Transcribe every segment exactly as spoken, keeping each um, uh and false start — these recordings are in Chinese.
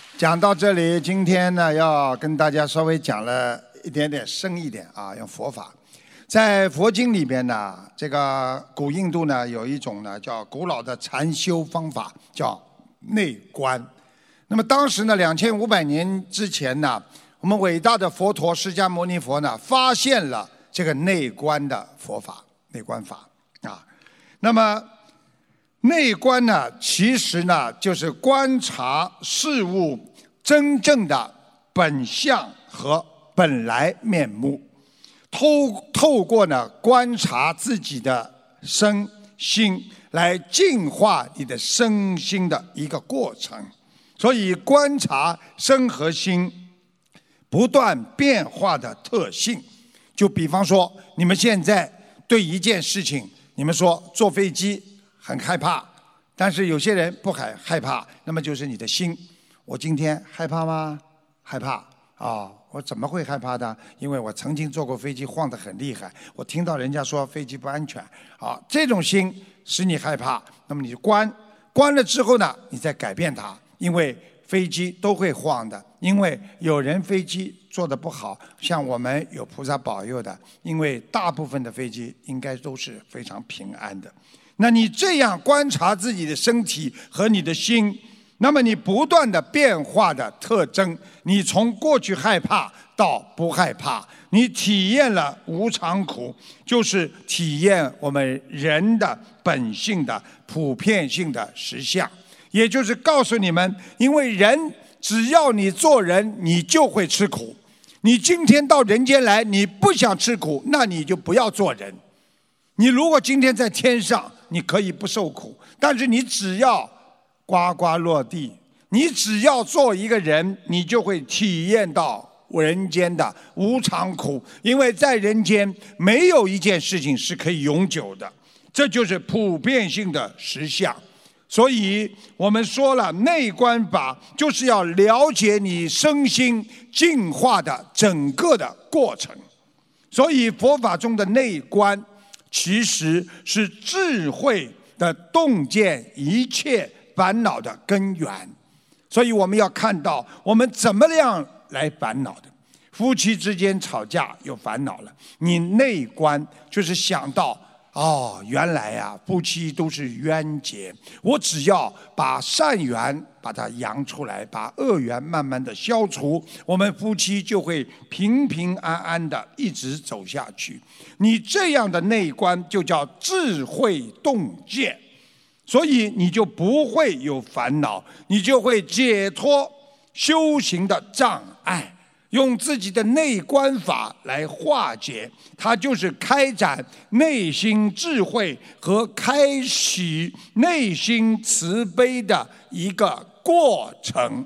讲到这里，今天呢要跟大家稍微讲了一点点深一点啊，用佛法。在佛经里边呢，这个古印度呢有一种呢叫古老的禅修方法，叫内观。那么当时呢，两千五百年之前呢，我们伟大的佛陀释迦牟尼佛呢发现了这个内观的佛法，内观法啊。那么内观呢，其实呢就是观察事物真正的本相和本来面目，透透过呢观察自己的身心，来净化你的身心的一个过程。所以观察身和心不断变化的特性，就比方说你们现在对一件事情，你们说坐飞机很害怕，但是有些人不害害怕，那么就是你的心。我今天害怕吗？害怕啊、哦！我怎么会害怕的？因为我曾经坐过飞机，晃得很厉害。我听到人家说飞机不安全，啊、哦，这种心使你害怕，那么你就关，关了之后呢，你再改变它。因为飞机都会晃的，因为有人飞机做得不好，像我们有菩萨保佑的，因为大部分的飞机应该都是非常平安的。那你这样观察自己的身体和你的心，那么你不断的变化的特征，你从过去害怕到不害怕，你体验了无常苦，就是体验我们人的本性的普遍性的实相。也就是告诉你们，因为人只要你做人，你就会吃苦。你今天到人间来，你不想吃苦，那你就不要做人。你如果今天在天上，你可以不受苦，但是你只要呱呱落地，你只要做一个人，你就会体验到人间的无常苦。因为在人间没有一件事情是可以永久的，这就是普遍性的实相。所以我们说了，内观法就是要了解你身心净化的整个的过程。所以佛法中的内观其实是智慧的洞见一切烦恼的根源。所以我们要看到我们怎么样来烦恼的。夫妻之间吵架有烦恼了，你内观就是想到哦，原来呀、啊，夫妻都是冤结。我只要把善缘把它扬出来，把恶缘慢慢的消除，我们夫妻就会平平安安的一直走下去。你这样的内观就叫智慧洞见，所以你就不会有烦恼，你就会解脱修行的障碍。用自己的内观法来化解，它就是开展内心智慧和开启内心慈悲的一个过程。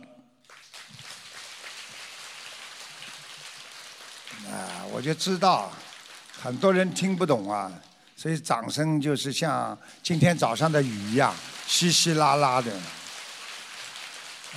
啊，我就知道很多人听不懂啊，所以掌声就是像今天早上的雨一样，稀稀拉拉的。啊，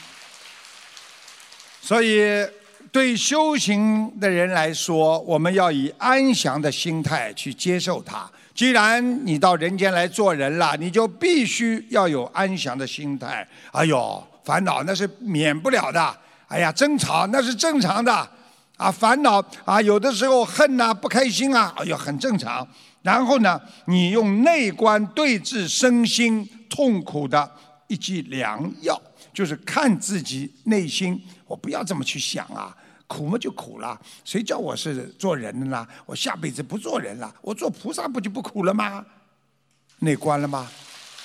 所以对修行的人来说，我们要以安详的心态去接受它。既然你到人间来做人了，你就必须要有安详的心态。哎呦，烦恼那是免不了的，哎呀，争吵那是正常的啊，烦恼啊，有的时候恨啊，不开心啊，哎呦，很正常。然后呢，你用内观对治身心痛苦的一剂良药，就是看自己内心，我不要这么去想啊，苦嘛就苦了，谁叫我是做人的呢？我下辈子不做人了，我做菩萨不就不苦了吗？内观了吗？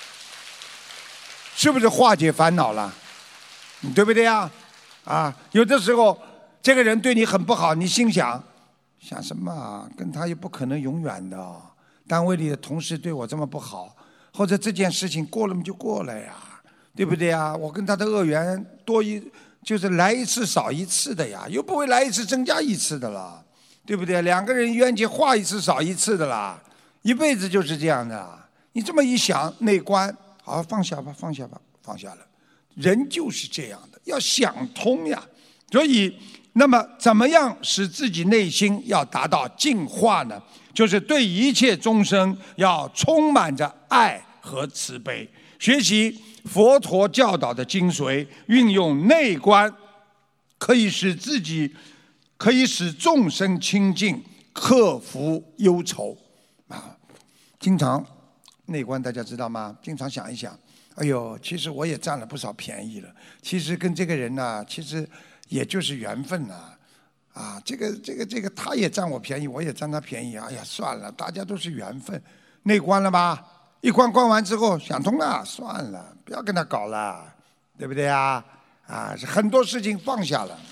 是不是化解烦恼了？对不对呀？啊，有的时候这个人对你很不好，你心想想什么啊？跟他又不可能永远的。单位里的同事对我这么不好，或者这件事情过了嘛就过了呀，对不对呀？我跟他的恶缘多一。就是来一次少一次的呀，又不会来一次增加一次的了，对不对？两个人冤结化一次少一次的啦，一辈子就是这样的。你这么一想，内观，好，放下吧，放下吧，放下了。人就是这样的，要想通呀。所以，那么怎么样使自己内心要达到净化呢？就是对一切众生要充满着爱和慈悲。 学习佛陀教导的精髓，运用内观，可以使自己，可以使众生清净，克服忧愁啊！经常内观，大家知道吗？经常想一想，哎呦，其实我也占了不少便宜了。其实跟这个人呢、啊，其实也就是缘分呐、啊，啊，这个这个这个，他也占我便宜，我也占他便宜。哎呀，算了，大家都是缘分。内观了吧？一关关完之后想通了，算了，不要跟他搞了，对不对啊？啊，很多事情放下了，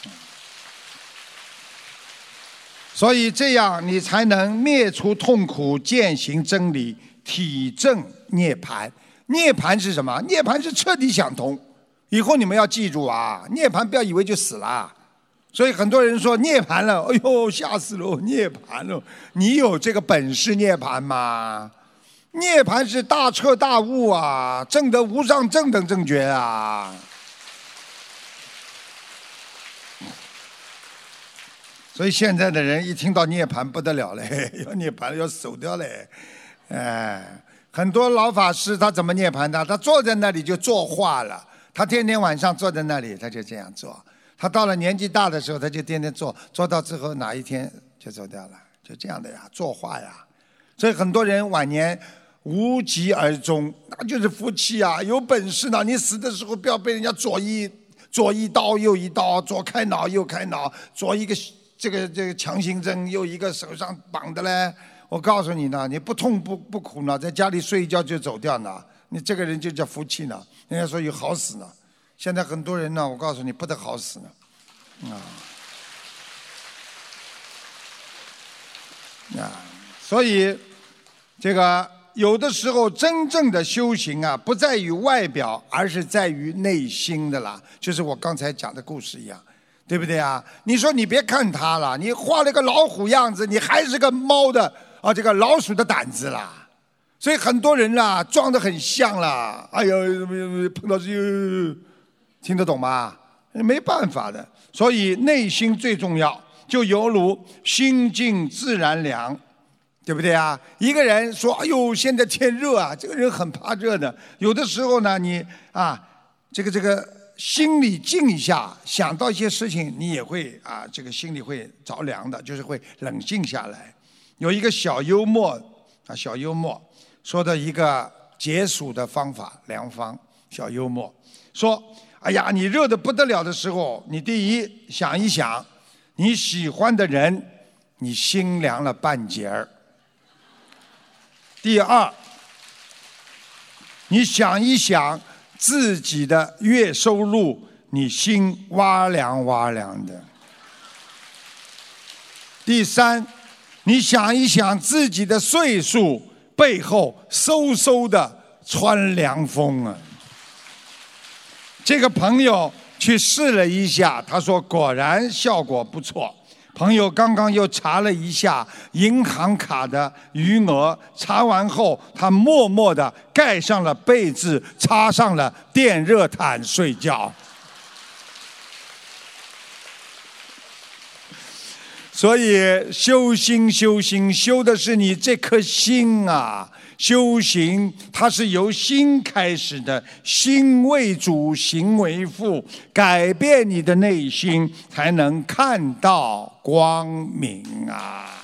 所以这样你才能灭除痛苦，践行真理，体证涅槃。涅槃是什么？涅槃是彻底想通。以后你们要记住啊，涅槃不要以为就死了。所以很多人说涅槃了，哎呦吓死了，涅槃了，你有这个本事涅槃吗？涅槃是大彻大悟啊，证得无上正等正觉啊。所以现在的人一听到涅槃不得了嘞，要涅槃要走掉嘞，哎，很多老法师他怎么涅槃的？他坐在那里就作画了，他天天晚上坐在那里，他就这样做。他到了年纪大的时候，他就天天做，做到之后哪一天就走掉了，就这样的呀，作画呀。所以很多人晚年无疾而终，那就是福气啊！有本事呢，你死的时候不要被人家左一左一刀右一刀，左开脑右开脑，左一个这个这个强心针，右一个手上绑的嘞。我告诉你呢，你不痛不不苦呢，在家里睡一觉就走掉呢，你这个人就叫福气呢。人家说有好死呢，现在很多人呢，我告诉你不得好死呢，啊啊，所以这个有的时候真正的修行啊，不在于外表，而是在于内心的啦。就是我刚才讲的故事一样，对不对啊？你说你别看他了，你画了个老虎样子，你还是个猫的啊，这个老鼠的胆子啦。所以很多人啦，装得很像啦，哎呦，碰到这个，听得懂吗？没办法的。所以内心最重要，就犹如心静自然凉。对不对啊？一个人说：“哎呦，现在天热啊！”这个人很怕热的。有的时候呢，你啊，这个这个心里静一下，想到一些事情，你也会啊，这个心里会着凉的，就是会冷静下来。有一个小幽默啊，小幽默说的一个解暑的方法良方。小幽默说：“哎呀，你热得不得了的时候，你第一想一想，你喜欢的人，你心凉了半截儿。”第二，你想一想自己的月收入，你心哇凉哇凉的。第三，你想一想自己的岁数，背后嗖嗖的穿凉风啊。这个朋友去试了一下，他说果然效果不错。朋友刚刚又查了一下银行卡的余额，查完后他默默地盖上了被子，插上了电热毯睡觉。所以修心修心修的是你这颗心啊，修行它是由心开始的，心为主，行为副，改变你的内心，才能看到光明啊。